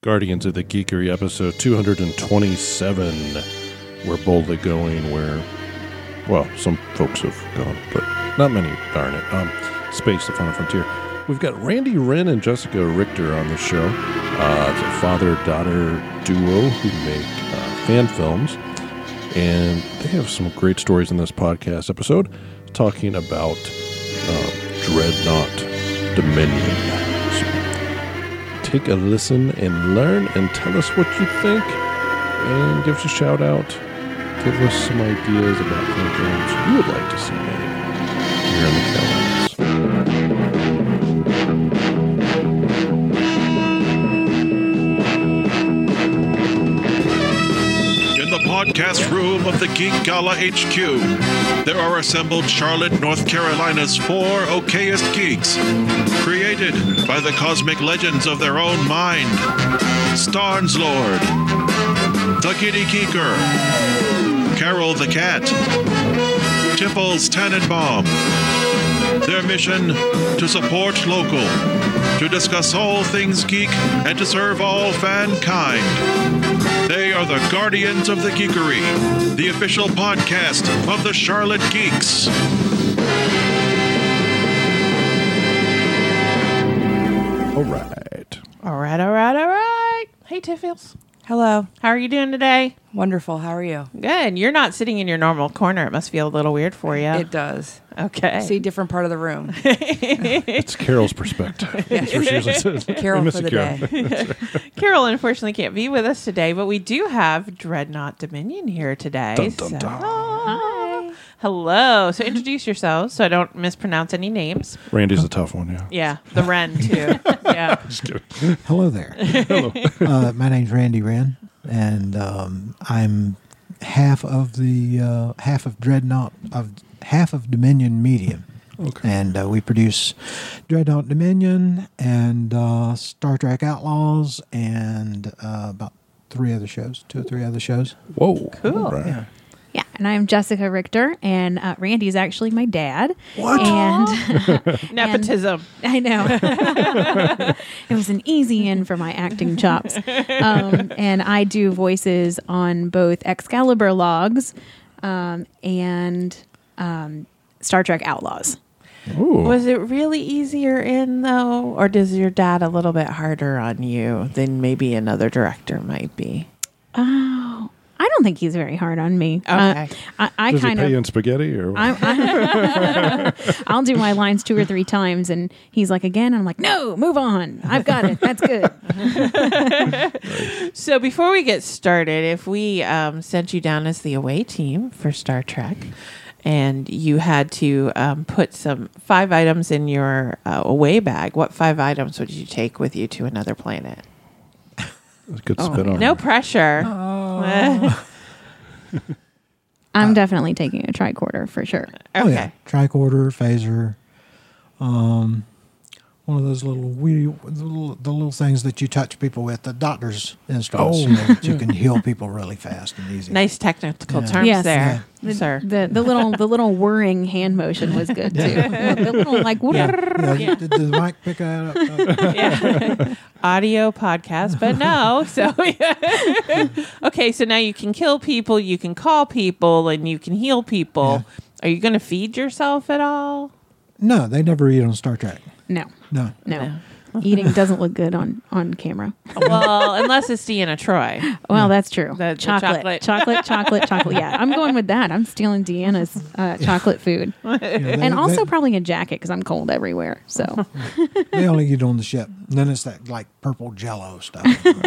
Guardians of the Geekery, episode 227. We're boldly going where, well, some folks have gone, but not many, darn it. Space, the Final Frontier. We've got Randy Wren and Jessica Richter on the show. It's a father-daughter duo who make fan films, and they have some great stories in this podcast episode talking about Dreadnought Dominion. So take a listen and learn and tell us what you think, and give us a shout out. Give us some ideas about fan films you would like to see made here in the Carolinas. In the podcast room of the Geek Gala HQ, there are assembled Charlotte, North Carolina's 4 okayest geeks, created by the cosmic legends of their own mind. Starnes Lord, the Giddy Geeker, Carol the Cat, Tipples Tannenbaum. Their mission, to support local, to discuss all things geek, and to serve all fankind. They are the Guardians of the Geekery, the official podcast of the Charlotte Geeks. All right. All right. Hey, Tiffles. Hello. How are you doing today? Wonderful. How are you? Good. You're not sitting in your normal corner. It must feel a little weird for you. It does. Okay. See, different part of the room. It's Carol's perspective. That's where she usually says. Carol for the day. Carol, unfortunately, can't be with us today, but we do have Dreadnought Dominion here today. Dun, dun, dun. Hi. Hello. So introduce yourselves so I don't mispronounce any names. Randy's a tough one, yeah. Yeah. The Wren, too. Yeah. Just kidding. Hello there. Hello. My name's Randy Wren, and I'm half of Dreadnought half of Dominion Media. Okay. And we produce Dreadnought Dominion and Star Trek Outlaws and about 2 or 3 other shows. Whoa. Cool. All right. Yeah. Yeah, and I'm Jessica Richter, and Randy's actually my dad. What? And Nepotism. I know. It was an easy in for my acting chops. And I do voices on both Excalibur Logs and Star Trek Outlaws. Ooh. Was it really easier in, though? Or does your dad a little bit harder on you than maybe another director might be? Oh, I don't think he's very hard on me. Okay. I Does he kind pay you of. in spaghetti? Or I'll do my lines 2 or 3 times, and he's like, again, I'm like, no, move on. I've got it. That's good. So before we get started, if we sent you down as the away team for Star Trek, and you had to put some 5 items in your away bag, what 5 items would you take with you to another planet? Good spin on No her. pressure. I'm definitely taking a tricorder for sure. Oh, Okay. yeah. Tricorder, phaser, one of those little the little things that you touch people with, the doctor's instruments, Oh. that you can heal people really fast and easy. Nice technical Yeah. terms Yes. there, The, sir. the little whirring hand motion was good too. The little like Yeah. Did the mic pick that up? Yeah. Audio podcast, but no. So, okay, so now you can kill people, you can call people, and you can heal people. Are you going to feed yourself at all? No, they never eat on Star Trek. no. No. Eating doesn't look good on camera. Well, unless it's Deanna Troy. Well, that's true. The chocolate. Yeah, I'm going with that. I'm stealing Deanna's chocolate food, and also probably a jacket because I'm cold everywhere. So They only eat on the ship. And then it's that like purple Jello stuff.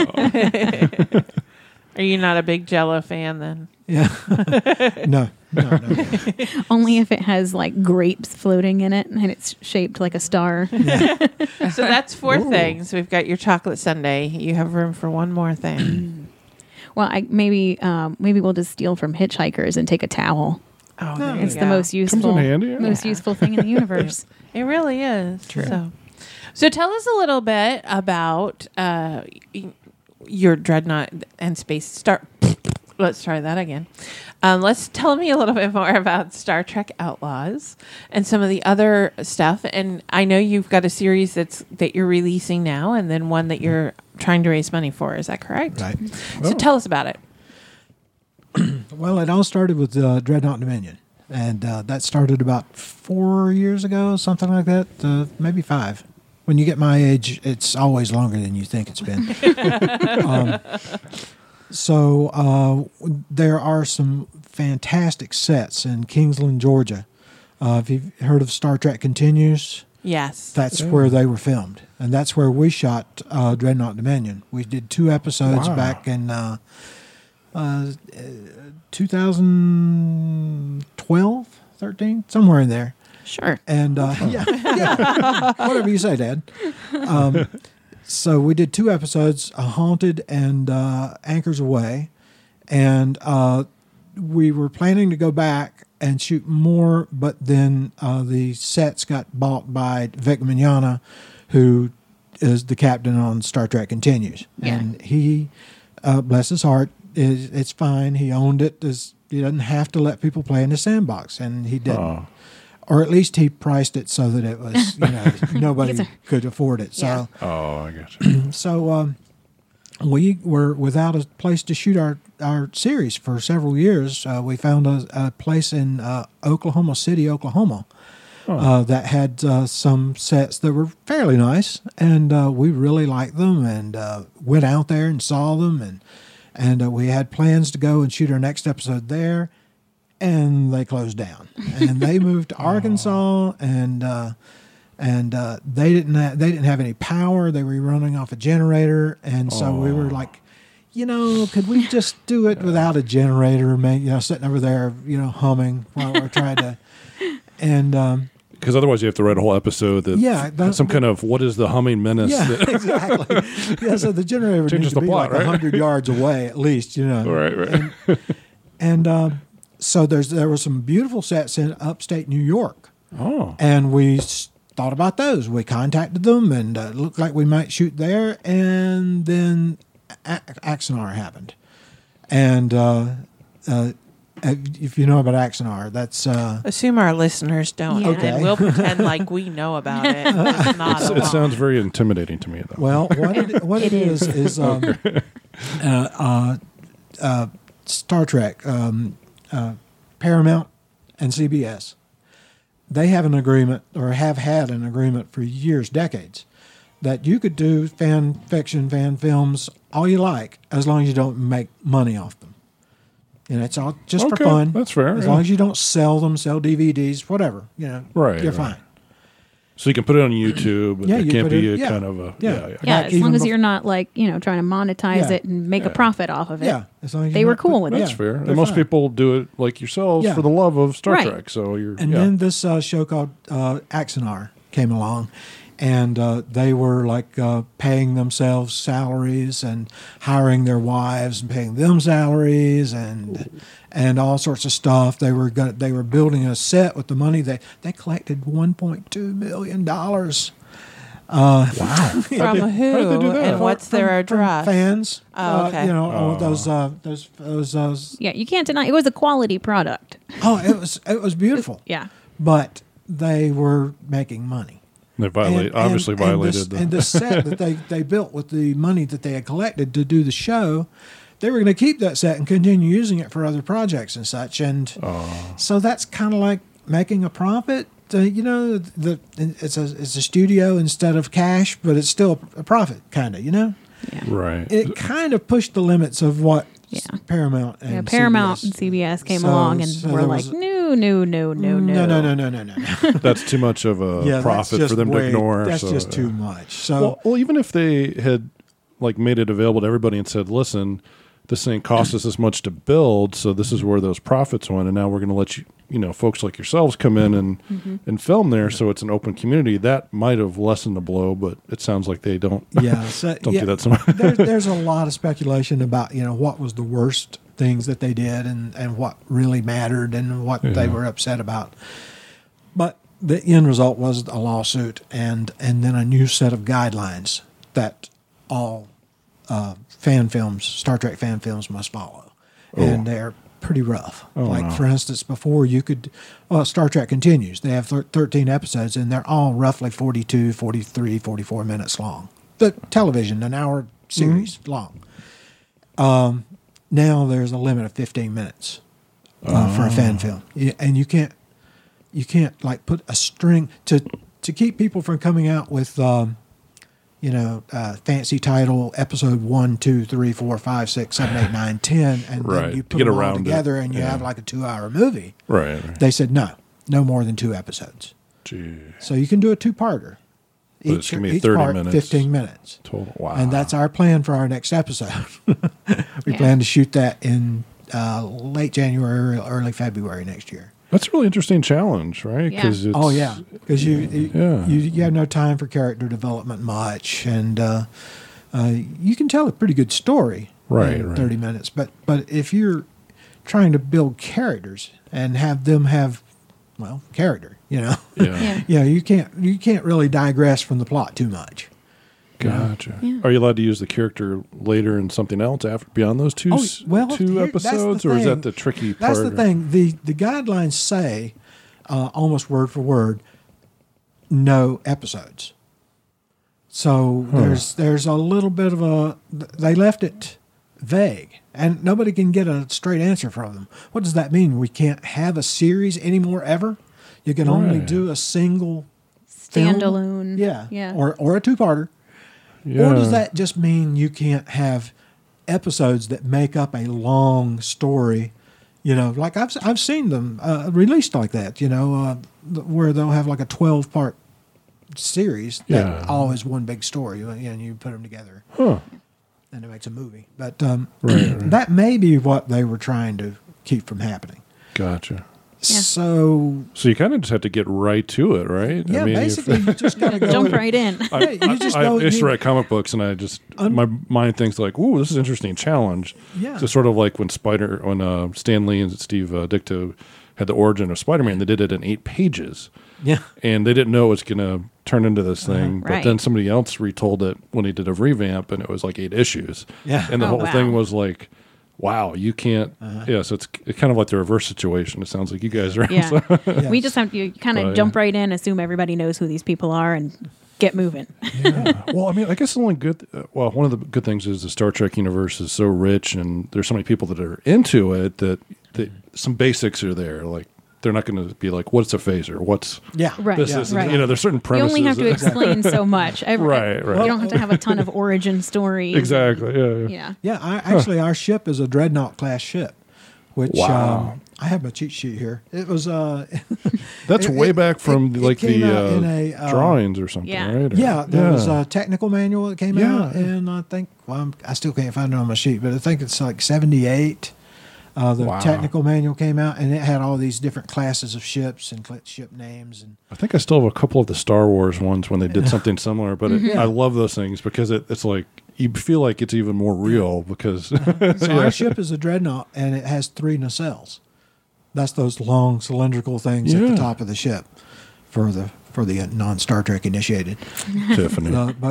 Are you not a big Jell-O fan then? Yeah. No. only if it has like grapes floating in it and it's shaped like a star. So that's 4 things. We've got your chocolate sundae. You have room for one more thing. Well, maybe we'll just steal from hitchhikers and take a towel. Oh, there It's you the go. most useful, Comes in handy, yeah. most useful thing in the universe. It really is. True. So tell us a little bit about your Dreadnought and Space Star. Let's try that again. Let's tell me a little bit more about Star Trek Outlaws and some of the other stuff. And I know you've got a series that you're releasing now, and then one that you're trying to raise money for. Is that correct? Right. So tell us about it. Well, it all started with Dreadnought Dominion, and that started about 4 years ago, something like that, maybe 5. When you get my age, it's always longer than you think it's been. So there are some fantastic sets in Kingsland, Georgia. If you've heard of Star Trek Continues, Yes. that's where they were filmed, and that's where we shot Dreadnought Dominion. We did 2 episodes Wow. back in 2012, 13, somewhere in there. Sure. And yeah, whatever you say, Dad. So we did 2 episodes, Haunted and Anchors Away, and we were planning to go back and shoot more, but then the sets got bought by Vic Mignogna, who is the captain on Star Trek Continues. Yeah. And he, bless his heart, it's fine. He owned it. He doesn't have to let people play in the sandbox, and he didn't. Oh. Or at least he priced it so that it was, nobody could afford it. So, Oh, I got you. so we were without a place to shoot our series for several years. We found a place in Oklahoma City, Oklahoma, that had some sets that were fairly nice, and we really liked them, and went out there and saw them, and we had plans to go and shoot our next episode there. And they closed down, and they moved to Arkansas, and they didn't have any power. They were running off a generator, and so we were like, could we just do it without a generator? Sitting over there, humming while we're trying to, and Because otherwise you have to write a whole episode that some kind of what is the humming menace? yeah, that- exactly. Yeah, so the generator Changes needs to the be plot, like right? 100 yards away at least, Right. And so there were some beautiful sets in upstate New York. Oh. And we thought about those. We contacted them, and it looked like we might shoot there. And then Axanar happened. And if you know about Axanar, that's Assume our listeners don't. Yeah. Okay. And we'll pretend like we know about it. It's not It alone. sounds very intimidating to me, though. well, what it is Star Trek, Paramount, and CBS. They have an agreement, or have had an agreement for years, decades, that you could do fan fiction, fan films, all you like, as long as you don't make money off them. It's all just for Okay, fun. that's fair, As yeah. long as you don't sell them, sell DVDs, whatever. Right, you're right. fine. So you can put it on YouTube, but Yeah, it you can't put be it- a yeah. kind of a... Yeah. Yeah. Yeah, Back as long even as bef- you're not trying to monetize Yeah. it and make a profit off of it. Yeah, as long as They you're were not cool with it. That's yeah, fair. they're And most fine. people do it like yourselves Yeah. for the love of Star Right. Trek. So you're... And then this show called Axanar came along, and they were like paying themselves salaries and hiring their wives and paying them salaries and all sorts of stuff. They were building a set with the money they collected $1.2 million. Wow! From How did who? they do that? And what's their From address? fans. Oh, okay. Those. Yeah, you can't deny it was a quality product. Oh, it was beautiful. Yeah. But they were making money. They obviously violated and the set that they built with the money that they had collected to do the show, they were going to keep that set and continue using it for other projects and such. And so that's kind of like making a profit. It's a studio instead of cash, but it's still a profit, kind of. Yeah. Right. It kind of pushed the limits of what Yeah. Paramount and Paramount CBS. and CBS came So- along and so were there like, was- no. No. That's too much of a Yeah, profit that's for them just to ignore. That's so, just yeah. too much. So Well, even if they had made it available to everybody and said, "Listen, this thing cost us this much to build, so this is where those profits went, and now we're going to let you, folks like yourselves come in and film there, so it's an open community." That might have lessened the blow, but it sounds like they don't. yeah, so, Don't yeah, do that so much. there's a lot of speculation about what was the worst things that they did and what really mattered and what they were upset about. But the end result was a lawsuit and then a new set of guidelines that all fan films, Star Trek fan films, must follow, and they're pretty rough. For instance, before you could, Star Trek Continues. They have 13 episodes, and they're all roughly 42, 43, 44 minutes long. The television, an hour series long. Now there's a limit of 15 minutes for a fan film, and you can't like put a string to keep people from coming out with fancy title episode 1, 2, 3, 4, 5, 6, 7, 8, 9, 10, and Right. then you To put get them all around it. together, and you Yeah. have like a 2-hour movie. Right. They said no more than 2 episodes. Gee. So you can do a 2-parter. But it's gonna be 30 part, minutes. 15 minutes. Total. Wow. And that's our plan for our next episode. We plan to shoot that in late January, early February next year. That's a really interesting challenge, right? Yeah. It's, Oh yeah, because you Yeah. have no time for character development much, and you can tell a pretty good story Right, in right. 30 minutes. But if you're trying to build characters and have them have character, Yeah. Yeah. you can't really digress from the plot too much. Gotcha. Yeah. Are you allowed to use the character later in something else after beyond those two Oh, well, two here- that's the episodes, or is thing. that the tricky part? That's the thing. The guidelines say, almost word for word, no episodes. So there's a little bit of a. They left it vague, and nobody can get a straight answer from them. What does that mean? We can't have a series anymore ever. You can only Right. do a single film? Standalone. Yeah, Yeah. or a 2-parter. Yeah. Or does that just mean you can't have episodes that make up a long story? Like I've seen them released like that. Where they'll have like a 12-part series that Yeah. all is one big story, and you put them together, Huh. and it makes a movie. But Right. that may be what they were trying to keep from happening. Gotcha. Yeah. So So you kind of just have to get right to it, right? yeah, basically you just gotta go Jump right in. Yeah, you just I go. used to you- write comic books, and I just my mind thinks like, "Ooh, this is an interesting challenge." Yeah. So sort of like when Stan Lee and Steve Ditko had the origin of Spider-Man, they did it in 8 pages, Yeah. and they didn't know it was going to turn into this thing. But Right. then somebody else retold it when he did a revamp, and it was like 8 issues. Yeah. And the Oh, whole wow. thing was like, wow, you can't. Yeah, so it's kind of like the reverse situation. It sounds like you guys are. Yeah. Yes. We just have to kind of But, jump right in, assume everybody knows who these people are, and get moving. Well, I mean, I guess the only good, one of the good things is the Star Trek universe is so rich, and there's so many people that are into it that some basics are there. Like, they're not going to be like, what's a phaser? What's Yeah. Right. this? Yeah. Is, Right. there's certain You premises. only have to explain so much. Right. You don't have to have a ton of origin stories. Exactly. Yeah. Yeah. Yeah, actually, our ship is a dreadnought class ship, which Wow. I have my cheat sheet here. It was That's way back from it like came the out in a, drawings or something, Yeah. right? Or- yeah, there was a technical manual that came Yeah. out, and I think I still can't find it on my sheet, but I think it's like 78. The Wow. technical manual came out, and it had all these different classes of ships and ship names, and I think I still have a couple of the Star Wars ones when they did something similar, but I love those things because it's like you feel like it's even more real because so our ship is a dreadnought, and it has 3 nacelles. That's those long cylindrical things at Yeah. the top of the ship for the non-Star Trek initiated. Tiffany.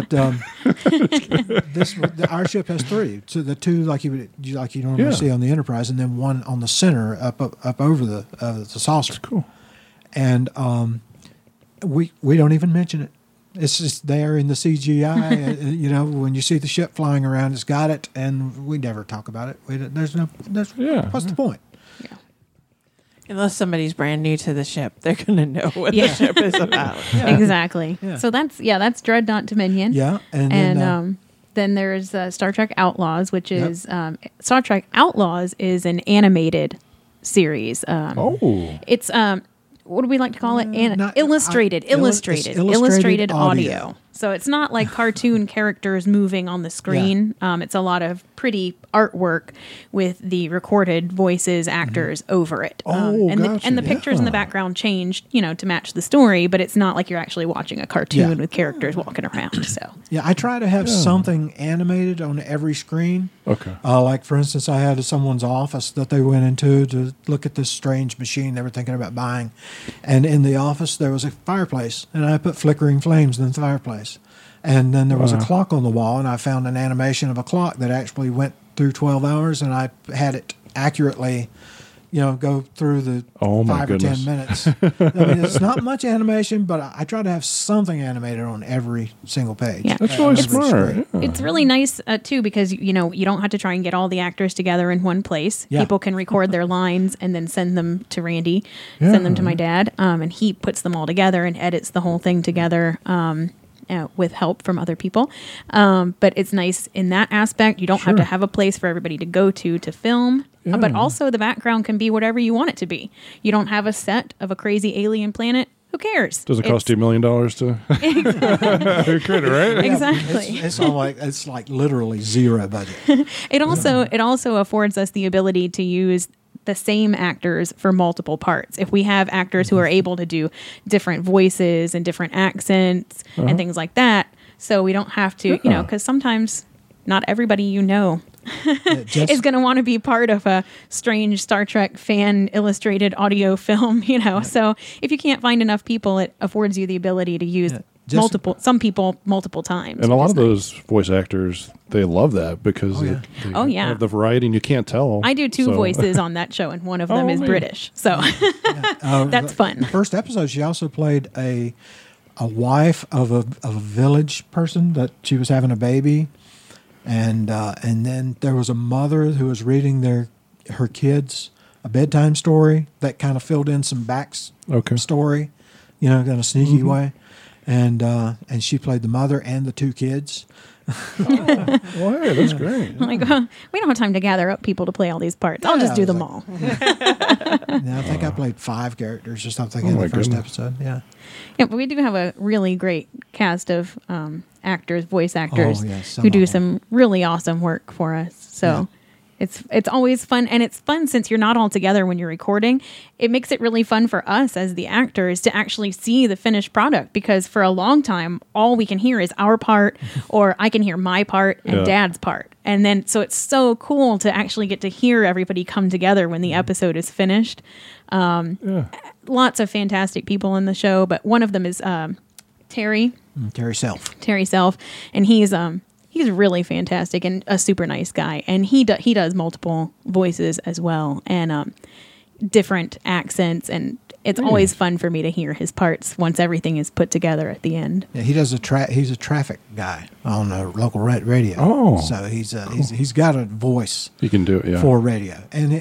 Our ship has 3. So the 2 like you normally Yeah. see on the Enterprise, and then 1 on the center up over the saucer. Cool. And we don't even mention it. It's just there in the CGI. When you see the ship flying around, it's got it, and we never talk about it. Yeah. What's the point? Unless somebody's brand new to the ship, they're going to know what Yeah. the ship is about. Exactly. Yeah. So that's Dreadnought Dominion. Yeah, and then there's Star Trek Outlaws, which is Star Trek Outlaws is an animated series. Oh. It's what do we like to call it? Not- Illustrated it's illustrated audio. So it's not like cartoon characters moving on the screen. It's a lot of pretty artwork with the recorded voices, actors over it. Oh, and gotcha. the pictures in the Yeah. background changed, to match the story, but it's not like you're actually watching a cartoon Yeah. with characters walking around. So yeah, I try to have something animated on every screen. Okay. Like, for instance, I had someone's office that they went into to look at this strange machine they were thinking about buying. And in the office, there was a fireplace, and I put flickering flames in the fireplace. And then there was a clock on the wall, and I found an animation of a clock that actually went through 12 hours, and I had it accurately go through the Oh, my 5 or 10 goodness. minutes. I mean, it's not much animation, but I try to have something animated on every single page. Yeah. That's On really every smart. screen. Yeah. It's really nice too because you don't have to try and get all the actors together in one place. Yeah. People can record their lines and then send them to Randy, Yeah. send them to my dad, and he puts them all together and edits the whole thing together. With help from other people. But it's nice in that aspect. You don't have to have a place for everybody to go to film. Yeah. But also the background can be whatever you want it to be. You don't have a set of a crazy alien planet. Who cares? Does it cost you $1 million to create it, right? Exactly. It's like literally zero budget. It also affords us the ability to use the same actors for multiple parts. If we have actors who are able to do different voices and different accents and things like that, so we don't have to, because sometimes not everybody is going to want to be part of a strange Star Trek fan illustrated audio film, So if you can't find enough people, it affords you the ability to use some people multiple times. And a lot which of is those voice actors, they love that because they have the variety and you can't tell. I do two voices on that show, and one of them is man. British. So that's fun. The first episode, she also played a wife of a village person that she was having a baby, and then there was a mother who was reading her kids a bedtime story that kind of filled in some story, in a sneaky way. And she played the mother and the two kids. Wow, that's great. I'm like, we don't have time to gather up people to play all these parts. I'll just do them all. I think I played 5 characters or something in the first episode. Yeah. Yeah, but we do have a really great cast of voice actors, some who do of them. some really awesome work for us. So it's always fun, and it's fun since you're not all together when you're recording. It makes it really fun for us as the actors to actually see the finished product, because for a long time, all we can hear is our part, or I can hear my part and Dad's part. And then, so it's so cool to actually get to hear everybody come together when the episode is finished. Lots of fantastic people in the show, but one of them is Terry Self, and he's really fantastic and a super nice guy, and he does multiple voices as well, and different accents, and it's always fun for me to hear his parts once everything is put together at the end. Yeah, he does he's a traffic guy on a local radio. Oh, so he's got a voice. He can do it, for radio, and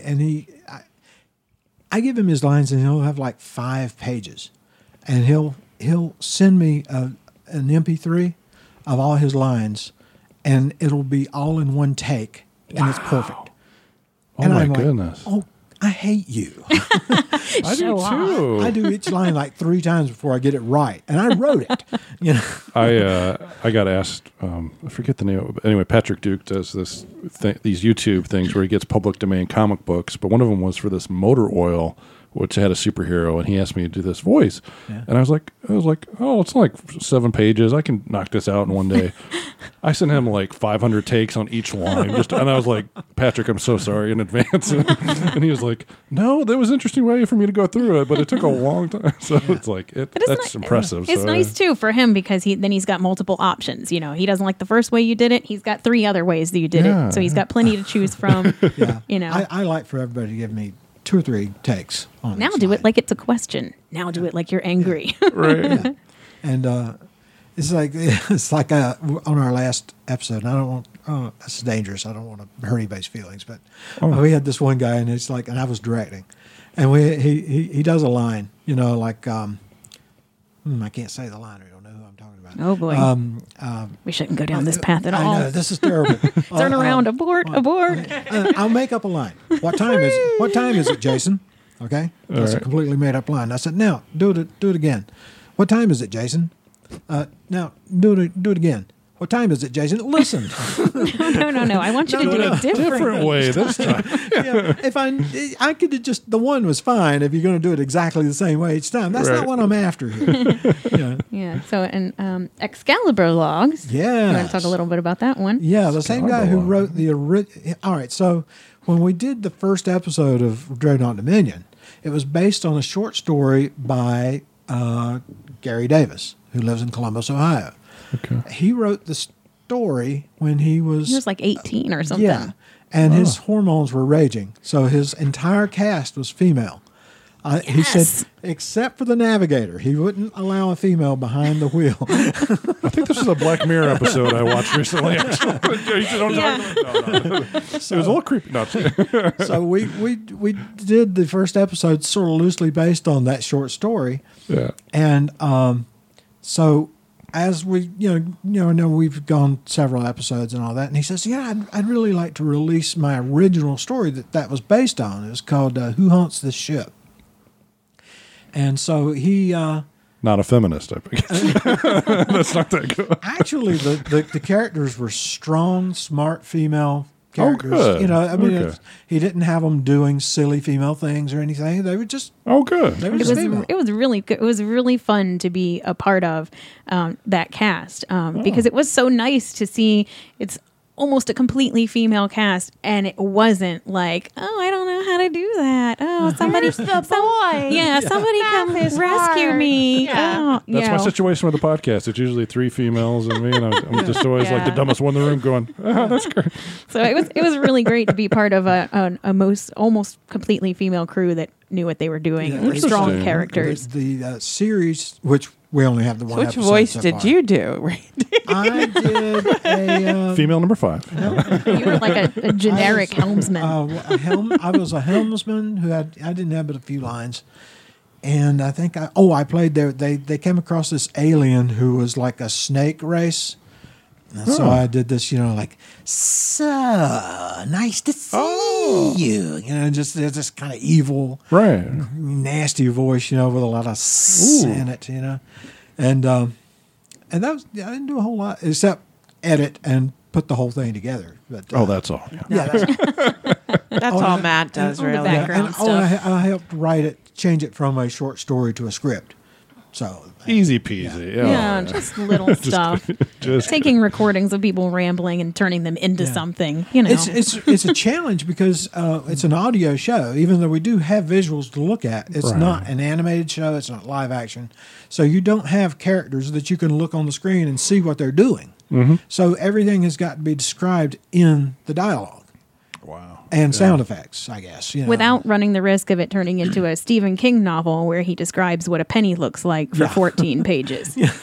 I give him his lines, and he'll have like 5 pages, and he'll send me an MP3 of all his lines, and it'll be all in one take, and it's perfect. Oh, and my I'm goodness. Like, I hate you. I do too. I do each line like 3 times before I get it right, and I wrote it. I got asked. I forget the name of it. But anyway, Patrick Duke does these YouTube things where he gets public domain comic books, but one of them was for this motor oil, which had a superhero, and he asked me to do this voice, and I was like, oh, it's like 7 pages. I can knock this out in one day. I sent him like 500 takes on each line, and I was like, Patrick, I'm so sorry in advance. And he was like, no, that was an interesting way for me to go through it, but it took a long time. So it's like that's impressive. It's nice too for him, because he's got multiple options. He doesn't like the first way you did it. He's got 3 other ways that you did it, so he's got plenty to choose from. I like for everybody to give me 2 or 3 takes on now do it like it's a question. Now do it like you're angry. Right. Yeah. And it's like on our last episode, and I don't want that's dangerous. I don't want to hurt anybody's feelings, but we had this one guy, and it's like, and I was directing, and he does a line, like I can't say the line. I don't know who I'm talking about. Oh boy. We shouldn't go down this path at all. I know, this is terrible. Turn around, abort. I'll make up a line. What time is it? What time is it, Jason? Okay, that's a completely made up line. I said, now do it again. What time is it, Jason? Now do it again. What time is it, Jason? Listen. No. I want you to do it different way this time. If I could have just, the one was fine if you're going to do it exactly the same way each time. That's not what I'm after here. Yeah. So, and Excalibur Logs. Yeah. You want to talk a little bit about that one? Yeah, the same guy who wrote the original. All right, so when we did the first episode of Dreadnought Dominion, it was based on a short story by Gary Davis, who lives in Columbus, Ohio. Okay. He wrote the story when he was like 18 or something. Yeah, and his hormones were raging. So his entire cast was female. He said, except for the navigator, he wouldn't allow a female behind the wheel. I think this is a Black Mirror episode I watched recently. Actually. Yeah. No. It was a little creepy. No, So we did the first episode sort of loosely based on that short story. yeah. And so as we, know we've gone several episodes and all that, and he says, I'd really like to release my original story that was based on. It was called Who Haunts This Ship? And so he... Not a feminist, I think. That's not that good. actually, the characters were strong, smart female characters. good. Okay. He didn't have them doing silly female things or anything. They were just... Oh, good. They were It just was female. it was really good. It was really fun to be a part of that cast because it was so nice to see. It's almost a completely female cast, and it wasn't like, oh, I don't know how to do that. Oh, somebody, Where's the boy? yeah, somebody come Math is rescue hard. me. Yeah. Oh, That's my situation with the podcast. It's usually 3 females and me, and I'm just always like the Yeah. dumbest one in the room going, that's great. So it was really great to be part of a almost completely female crew that knew what they were doing. Yeah, and were strong interesting. characters. The series, which we only have the one Which episode voice so did far. you do, Randy? I did a... Female number 5. You were like a generic helmsman. I was a helmsman who I didn't have but a few lines. And I think I played there. They came across this alien who was like a snake race. And so I did this, like, so nice to see you. Just this kind of evil, Right. nasty voice, with a lot of s in it, And that was, I didn't do a whole lot except edit and put the whole thing together. But That's all. Yeah. yeah, that's That's all Matt does, on the really. background. and, stuff. I helped write it, change it from a short story to a script. So Easy peasy. Yeah, just little stuff. Just Taking recordings of people rambling and turning them into something, it's a challenge because it's an audio show. Even though we do have visuals to look at, it's Right. not an animated show. It's not live action, so you don't have characters that you can look on the screen and see what they're doing. Mm-hmm. So everything has got to be described in the dialogue wow. and sound effects, I guess. without running the risk of it turning into a Stephen King novel where he describes what a penny looks like for 14 pages. Yeah.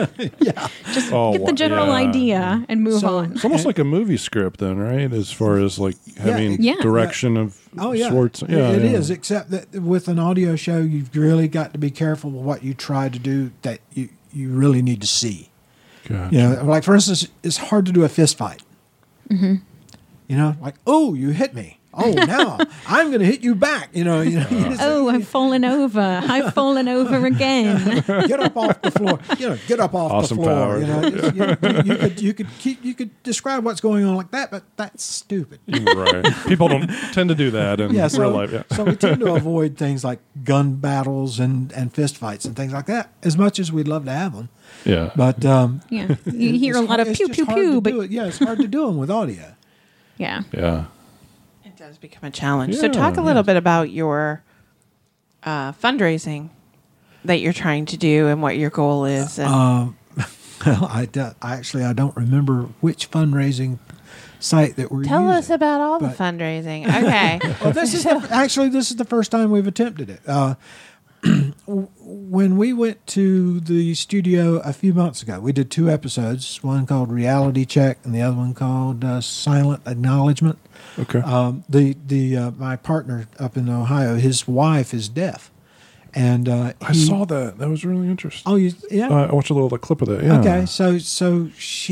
Just Oh, get the general yeah. idea and move So- on. It's almost like a movie script then, right? As far as like having Yeah. direction of Oh yeah, sorts. it is. Except that with an audio show, you've really got to be careful with what you try to do that you really need to see. Gotcha. Like for instance, it's hard to do a fist fight. Mm-hmm. Like, oh, you hit me. Oh, now I'm going to hit you back. Oh, I've fallen over. I've fallen over again. Get up off the floor. Get up off Awesome the floor. powers. You could describe what's going on like that, but that's stupid. Right. People don't tend to do that in real life. Yeah. So we tend to avoid things like gun battles and fist fights and things like that, as much as we'd love to have them. Yeah. But Yeah. You hear a lot of it's pew, just pew, hard to pew, do but it. Yeah, it's hard to do them with audio. yeah. Yeah. It does become a challenge. So Yeah, talk a little bit about your fundraising that you're trying to do and what your goal is. And Well, I don't remember which fundraising site that we're tell using. us about all the but- fundraising. Okay. Well, this is the first time we've attempted it. When we went to the studio a few months ago, we did 2 episodes. One called Reality Check, and the other one called Silent Acknowledgement. Okay. My partner up in Ohio, his wife is deaf, and I saw that. That was really interesting. Oh, yeah. I watched a little clip of that. Yeah. Okay, so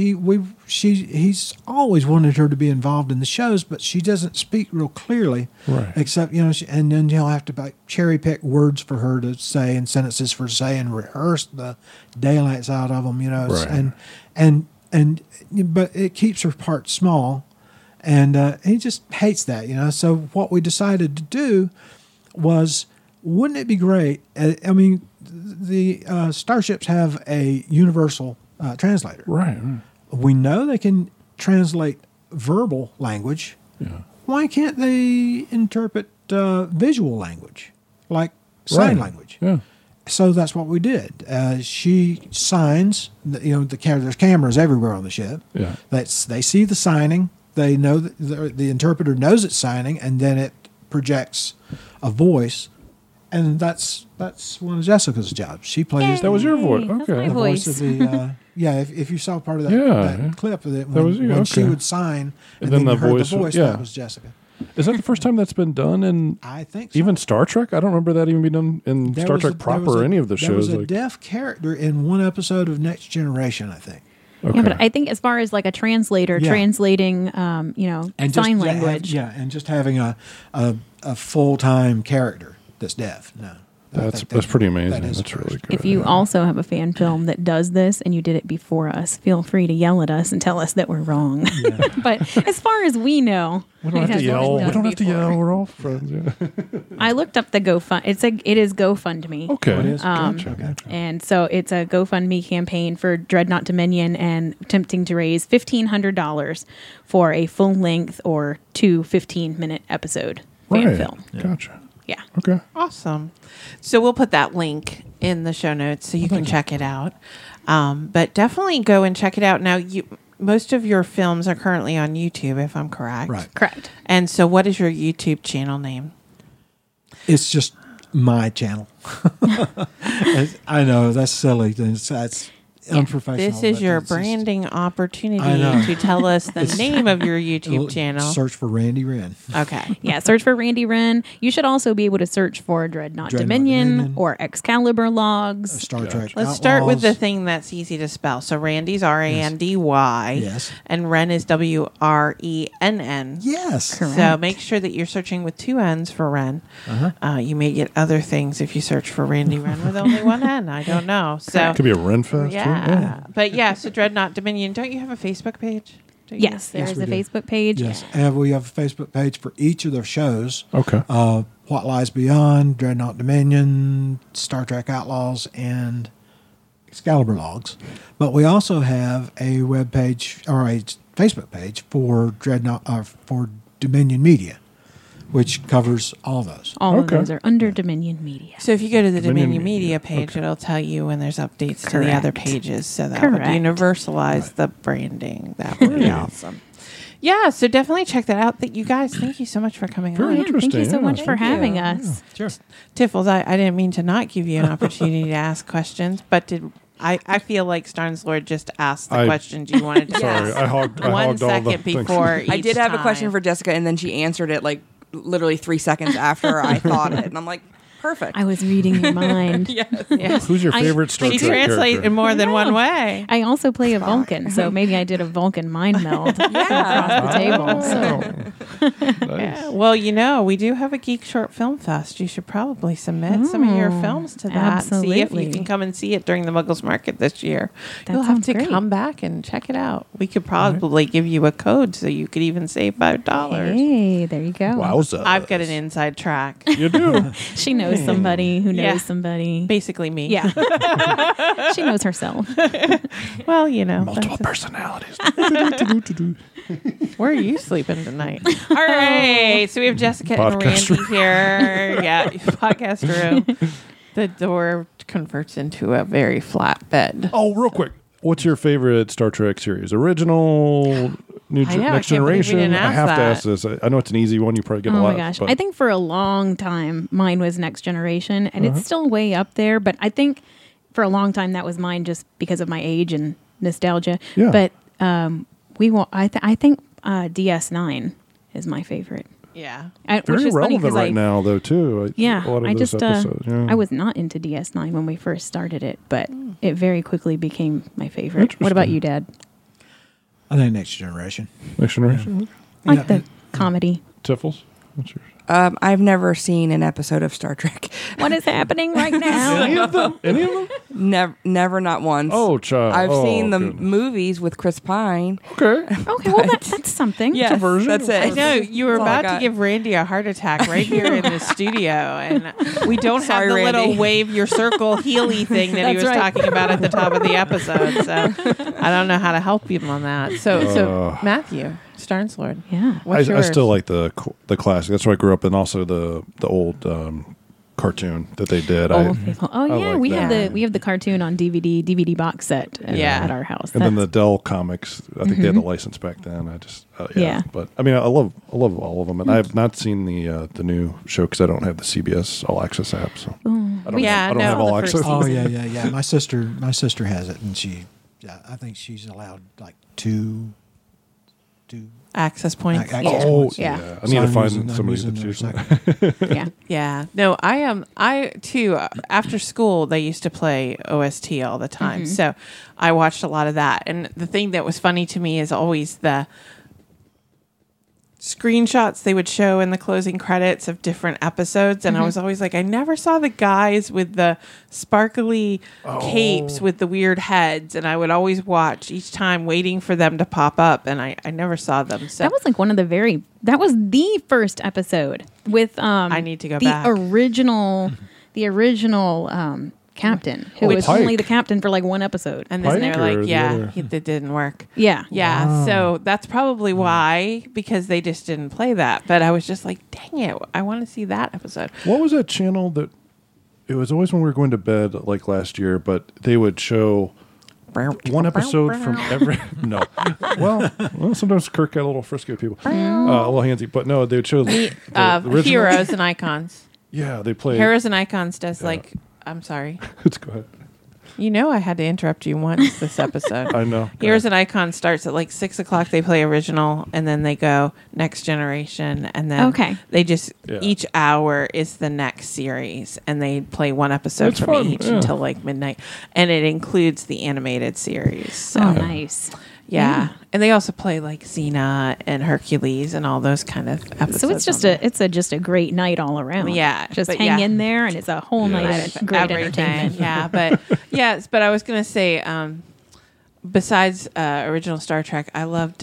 he's always wanted her to be involved in the shows, but she doesn't speak real clearly. Right. Except and then he'll have to cherry pick words for her to say and sentences for her to say and rehearse the daylights out of them. Right. But it keeps her part small, and he just hates that. So what we decided to do was, wouldn't it be great? The starships have a universal translator. Right. We know they can translate verbal language. Yeah. Why can't they interpret visual language, like sign Right. language? Yeah. So that's what we did. She signs. There's cameras everywhere on the ship. Yeah. They see the signing. they know that the interpreter knows it's signing, and then it projects a voice, and that's one of Jessica's jobs. She plays. That was your voice. That's Okay. my the voice. voice of the. If you saw part of that, Yeah. that clip of it, That was you, when she okay. would sign, and then then the you heard voice- the voice, yeah. that was Jessica. Is that the first time that's been done in I think so. even Star Trek? I don't remember that even being done in There Star was Trek a- there proper was or a- any of the There was shows. a deaf character in one episode of Next Generation, I think. Okay. Yeah, but I think as far as like a translator Yeah. translating, And sign just language. and just having a full time character that's deaf. No, I That's think pretty amazing. that is That's first. really good. If you also have a fan film that does this and you did it before us, feel free to yell at us and tell us that we're wrong. But as far as we know, we don't it have to has been yell. We done don't have to before. yell. We're all friends. Yeah. I looked up the GoFund. It is GoFundMe. Okay. Oh, it is? Gotcha. And so it's a GoFundMe campaign for Dreadnought Dominion and attempting to raise $1,500 for a full length or 2 15-minute episode fan Right. film. Gotcha. Yeah. Okay. Awesome. So we'll put that link in the show notes so you can check it out. But definitely go and check it out. Now, most of your films are currently on YouTube, if I'm correct. Right. Correct. And so what is your YouTube channel name? It's just my channel. I know that's silly. That's unprofessional. This is but your it's just- branding I opportunity know. to tell us the name of your YouTube channel. Search for Randy Wren. Okay. Yeah, search for Randy Wren. You should also be able to search for Dreadnought Dominion or Excalibur Logs. Star Trek. Let's start with the Outlaws. thing that's easy to spell. So Randy's Randy, Yes. and Wren is WRENN. Yes. Correct. So make sure that you're searching with 2 N's for Wren. You may get other things if you search for Randy Wren with only 1 N. I don't know. So Could be a Renfest. yeah. But yeah, so Dreadnought Dominion. Don't you have a Facebook page? Do you? Yes, there Yes, is we a do. Facebook page. Yes. And we have a Facebook page for each of their shows. Okay. What Lies Beyond, Dreadnought Dominion, Star Trek Outlaws, and Excalibur Logs. But we also have a web page or a Facebook page for for Dominion Media, which covers all those. All of Okay. those are under Dominion Media. So if you go to the Dominion Dominion Media. Media page, it'll tell you when there's updates to the Correct. other pages. So that would Correct. universalize the branding. That would be awesome. Yeah, so definitely check that out. You guys, thank you so much for coming Very on. interesting. Thank you so yeah. much for Thank having you. us. Sure. Tiffles, I didn't mean to not give you an opportunity to ask questions, but I feel like Starnes Lord just asked the I- questions you wanted to Sorry, ask. I hogged 1 all the second things. before I each did have a question time. for Jessica, and then she answered it like literally 3 seconds after I thought it, and I'm like, perfect. I was reading your mind. Yes. Who's your favorite Star She Trek translates character? in more than one way. I also play a Vulcan, so maybe I did a Vulcan mind meld across the table. So Yeah. Well, we do have a Geek Short Film Fest. You should probably submit some of your films to that. See if you absolutely. can come and see it during the Muggles Market this year. That You'll have sounds to great. come back and check it out. We could probably give you a code so you could even save $5. hey, there you go. Wowza. I've got an inside track. You do. She knows somebody who knows Yeah. somebody. Basically me. Yeah. She knows herself. Well, Multiple personalities. where are you sleeping tonight? All right. So we have Jessica and Podcast Randy here. Yeah. Podcast room. The door converts into a very flat bed. Oh, real quick. What's your favorite Star Trek series? Original, I know, I Next can't believe we Generation? didn't I ask have to that. ask this. I know it's an easy one. You probably get Oh a lot. my gosh. but- I think for a long time, mine was Next Generation, and it's still way up there. But I think for a long time, that was mine just because of my age and nostalgia. Yeah. But I think DS9 is my favorite. Yeah. Which very is funny relevant 'cause right now, though, too. Yeah, a lot of I those just episodes, yeah. I was not into DS9 when we first started it, but it very quickly became my favorite. What about Interesting. you, Dad? I think Next Generation. Next Generation. I like Yeah. the comedy. Tiffles. What's yours? I've never seen an episode of Star Trek. What is happening right now? Any of them? Any of them? Never, not once. Oh, child. I've Oh, seen the goodness. movies with Chris Pine. Okay. Okay, well that's something. Yes, version. that's it. I know you were That's all I about to got. give Randy a heart attack right here in the studio, and we don't Sorry, have the little Randy. wave your circle healy thing that he That's was right. talking about at the top of the episode. So I don't know how to help him on that. So Matthew Starnes Lord, Yeah. what's I yours? still like the classic. That's what I grew up in. Also the old cartoon that they did. Old Faithful. Oh I yeah, like we that. have we have the cartoon on DVD box set at our house. And then the That's- Dell comics, I think they had the license back then. I just Yeah. But I mean, I love all of them, and I have not seen the new show because I don't have the CBS All Access app. So I don't, Yeah, I don't no. have All The first Access. Oh yeah. My sister has it, and I think she's allowed like two Access points. access Oh points. Yeah. I need to So find I'm somebody using that's their using second. that. yeah. Yeah. No, I too, after school, they used to play OST all the time. So I watched a lot of that. And the thing that was funny to me is always the screenshots they would show in the closing credits of different episodes. And I was always like, I never saw the guys with the sparkly capes with the weird heads. And I would always watch each time waiting for them to pop up. And I never saw them. So That was like that was the first episode with I need to go the back. original captain who Oh, was Pike. only the captain for like one episode. And then they're Pike or like, the yeah, other? it didn't work. Yeah. Yeah, so that's probably why, because they just didn't play that. But I was just like, dang it, I want to see that episode. What was that channel that? It was always when we were going to bed, like last year, but they would show one episode from every. No, well, sometimes Kirk got a little frisky with people, a little handsy, but no, they would show the original. Heroes and Icons. Yeah, they play. Heroes and Icons does like, I'm sorry. Let's go ahead. You know I had to interrupt you once this episode. I know. Heroes and Icons starts at like 6 o'clock. They play original, and then they go Next Generation, and then Okay. they just Yeah. each hour is the next series, and they play one episode It's from fun, each yeah. until like midnight, and it includes the animated series. So. Oh, nice. Yeah. And they also play like Xena and Hercules and all those kind of episodes. So it's just just a great night all around. Yeah, Just but hang yeah. in there, and it's a whole night of great entertainment. Yeah, but yes, but I was gonna say, besides original Star Trek, I loved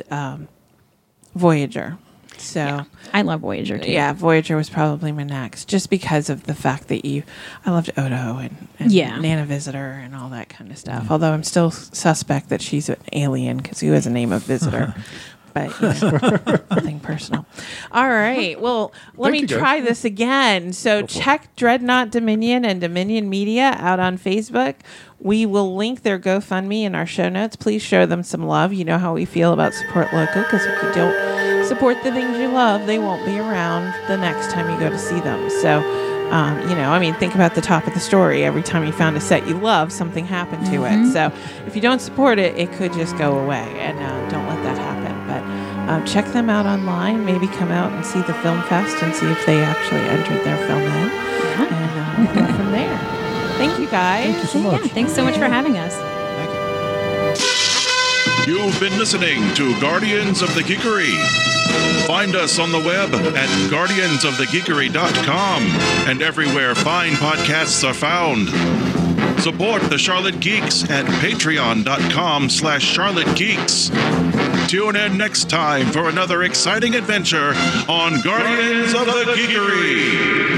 Voyager. So I love Voyager too. yeah, Voyager was probably my next, just because of the fact that I loved Odo and Yeah. Nana Visitor and all that kind of stuff. Although I'm still suspect that she's an alien because who has a name of Visitor. But nothing personal. All right. Well, let me Thank you, guys. try this again. So check Dreadnought Dominion and Dominion Media out on Facebook. We will link their GoFundMe in our show notes. Please show them some love. You know how we feel about support local, because if you don't support the things you love, they won't be around the next time you go to see them. So, think about the top of the story. Every time you found a set you love, something happened to it. So if you don't support it, it could just go away. And don't let that happen. But check them out online. Maybe come out and see the Film Fest and see if they actually entered their film in. And go from there. Thank you, guys. Thank you so much. Yeah, thanks so much for having us. Thank you. You've been listening to Guardians of the Geekery. Find us on the web at guardiansofthegeekery.com and everywhere fine podcasts are found. Support the Charlotte Geeks at patreon.com/CharlotteGeeks. Tune in next time for another exciting adventure on Guardians of the Geekery.